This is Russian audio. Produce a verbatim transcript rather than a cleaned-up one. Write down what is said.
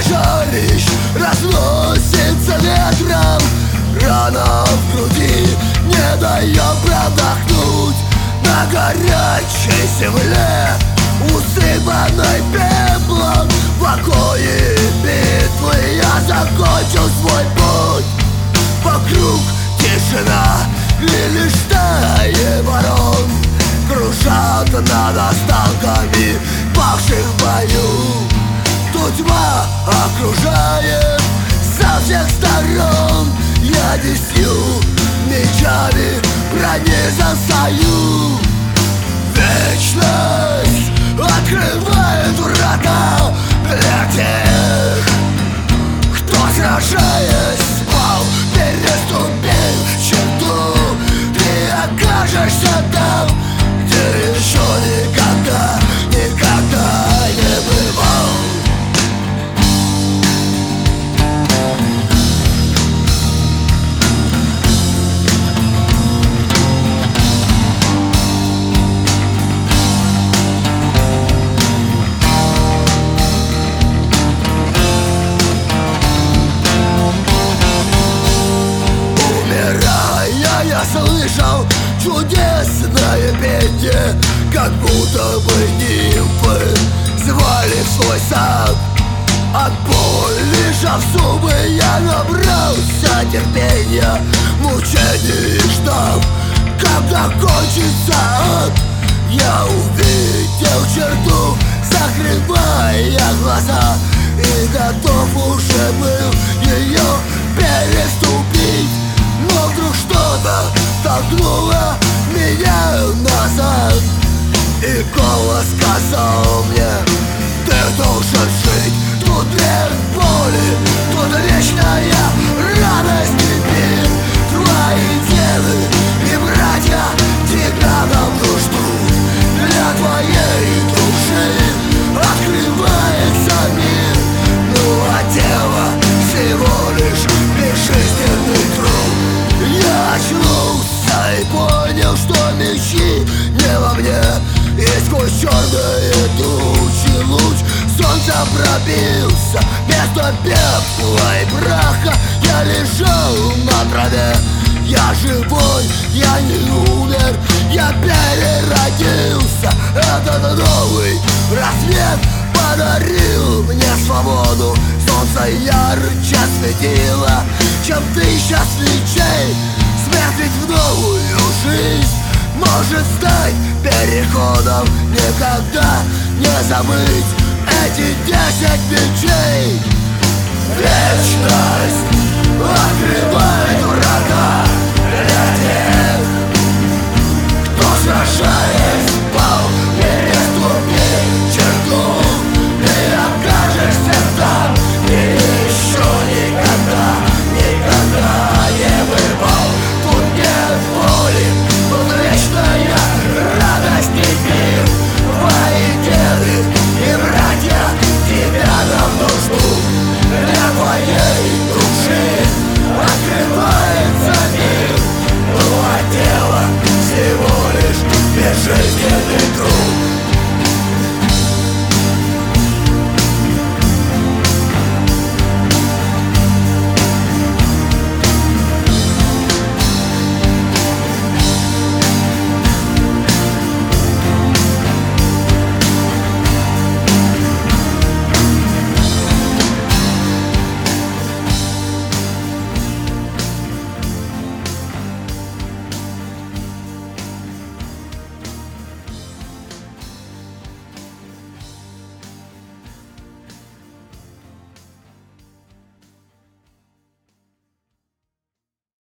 Жарищ разносится ветром, рана в груди не дает продохнуть. На горячей земле, усыпанной пеплом, в покое битвы я закончил свой путь. Вокруг тишина и лишь стаи ворон кружат над останками павших в бою. Тут тьма окружает со всех сторон, я десятью мечами пронизан стою. Вечность открывает врата для тех, кто, сражаясь, спал, переступил черту. Ты окажешься там, где еще никогда, никогда не бывал. Я слышал чудесное пение, как будто бы нимфы звали в свой сад. От боли сжав зубы, я набрался терпения, мучений ждав, когда кончится ад. Я увидел черту, закрывая глаза, и готов уже был ее переступить. Но вдруг что-то толкнуло меня назад, и голос сказал мне: ты должен жить. Тут нет боли, тут вечная радость и мир. Твои девы и братья всегда нам нужду. Для твоей души открывается мир. Ну а тело всего лишь безжизненный труд. Я очнулся и понял, что мечи не во мне, и сквозь черные тучи луч солнца пробился. Вместо пепла и праха я лежал на траве. Я живой, я не умер, я переродился. Этот новый рассвет подарил мне свободу. Солнце ярче светило, чем тысяча свечей. Смерть ведь в новую жизнь может стать переходом. Никогда не забыть эти десять мечей. Вечность